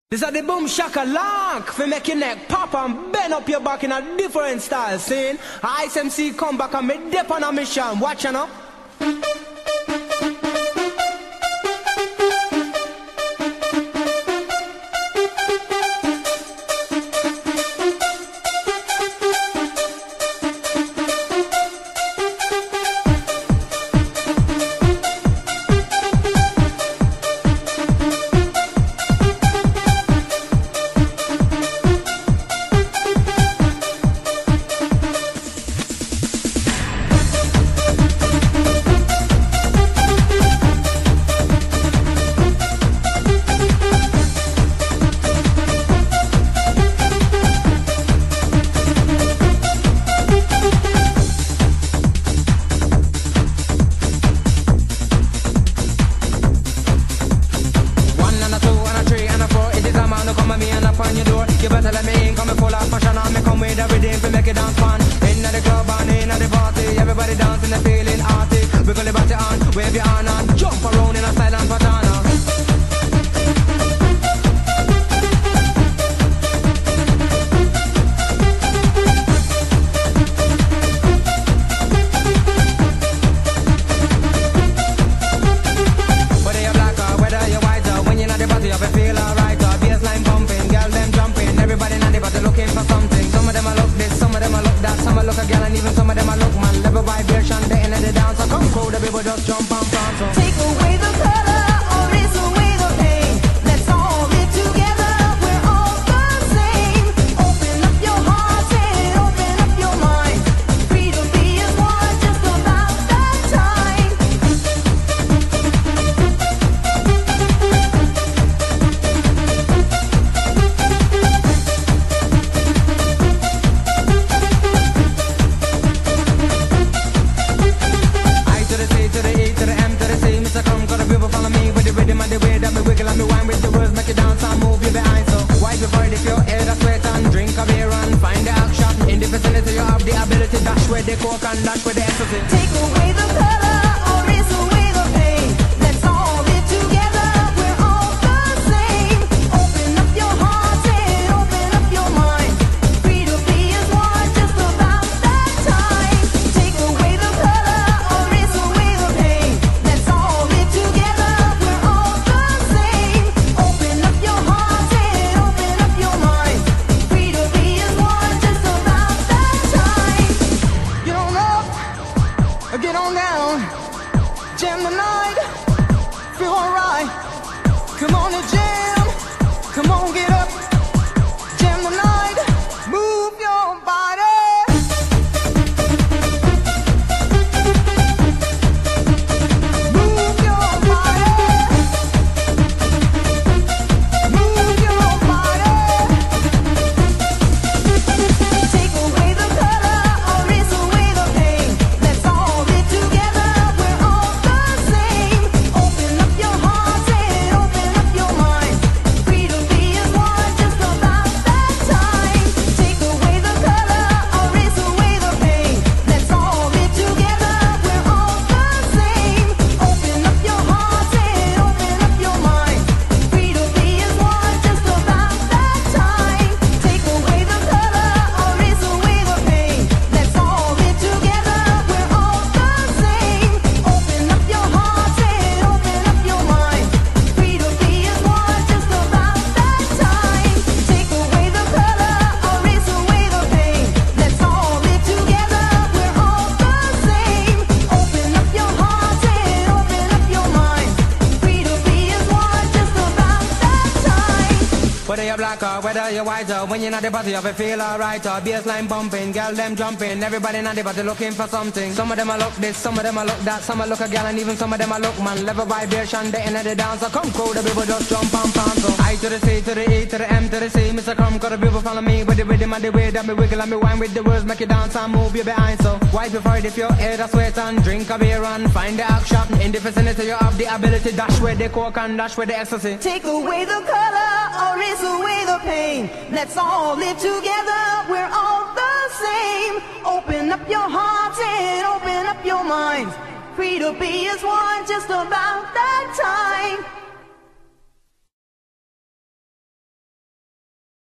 This is the boom shaka lock for make your neck pop and bend up your back in a different style. Seeing ISMC come back and me dip on a mission. Watch you know. You better let me in, come and full of fashion and me come with a rhythm to make it dance fun. Inna the club and inna the party, everybody dancing and feeling arty. Wiggle your body on, wave your hand and jump around in a silent pattern. Whether you're black or whether you're white, when you're not the party, you feel alright. Bassline pumping, girl them jumping, everybody now they but looking for something. Some of them a look this, some of them a look that, some a look a girl and even some of them a look man. Level vibration, they in the dance, so come cool, the people just jump and prance. So take away the color or erase away the pain. Let's all live together, we're all the same. Open up your heart and open up your mind. Free to be as one, just about that time. To the E, to the M, to the C, Mr. Come, got the people follow me with the rhythm and the way that me wiggle and me wine with the words, make you dance and move your behind. So wipe your body if your head a sweat and drink a beer and find the action. In the vicinity you have the ability, dash with the coke and dash with the ecstasy. Take away the color or erase away the pain. Let's all live together, we're all the same. Open up your heart and open up your mind. Free to be as one, just about that time. Take away the color or erase away the pain. Let's all live together, we're all the same. Open up your heart and open up your mind. Free to be as one, just about that time. Get on up, or get on down, jam the night, feel alright. Come on and jam, come on get up, jam the night, move your body. Move your body. Move your body. Take away the color or erase away the pain. Let's all live together, we're all the same. Open up your heart and open up your mind. Free to be as one, just about that time. Take away the color or erase away the pain. Let's all live together, we're all the same. Open up your heart and open up your mind. Free to be as one, just about that time. Take away the color or erase away the pain. Let's all live together, we're all the same. Open up your heart and open up your mind. Free to be as one, just about that time. Take away the color or erase away the pain. Let's all live together, we're all the same. Open up your heart and open up your mind. Free to be as one, just about that time. Whether you're black or whether you're white, when you're not the party, you feel alright. Bassline pumping, girl them jumping, everybody not the party looking for something. Some of them a look this, some of them a look that, some a look a girl and even some of them a look man. Level vibration, they in the dance, so come cool, the people just jump and prance. So I to the C, to the E, to the M, to the C, Mr. Come, got the people follow me with the rhythm and the way that me wiggle and me wine with the words, make you dance and move your behind. So wipe your forehead if your head a sweat and drink a beer and find the action. In the vicinity you have the ability, dash with the coke and dash with the ecstasy. Take away the color or erase away the pain. Let's all live together, we're all the same. Open up your heart and open up your mind. Free to be as one, just about that time.